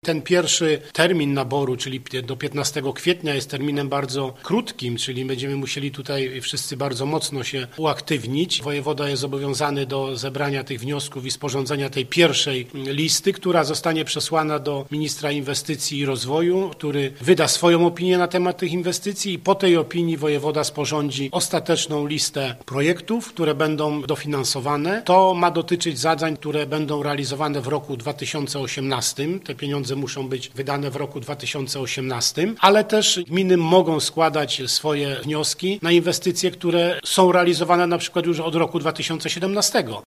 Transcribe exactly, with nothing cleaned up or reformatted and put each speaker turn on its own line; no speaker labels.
ten pierwszy termin naboru, czyli do piętnastego kwietnia jest terminem bardzo krótkim, czyli będziemy musieli tutaj wszyscy bardzo mocno się uaktywnić. Wojewoda jest zobowiązany do zebrania tych wniosków i sporządzenia tej pierwszej listy, która zostanie przesłana do ministra inwestycji i rozwoju, który wyda swoją opinię na temat tych inwestycji i po tej opinii wojewoda sporządzi ostateczną listę projektów, które będą dofinansowane. To ma dotyczyć zadań, które będą realizowane w roku dwa tysiące osiemnastym. Te pieniądze muszą być wydane w roku dwa tysiące osiemnastym, ale też gminy mogą składać swoje wnioski na inwestycje, które są realizowane na przykład już od roku dwa tysiące siedemnastego.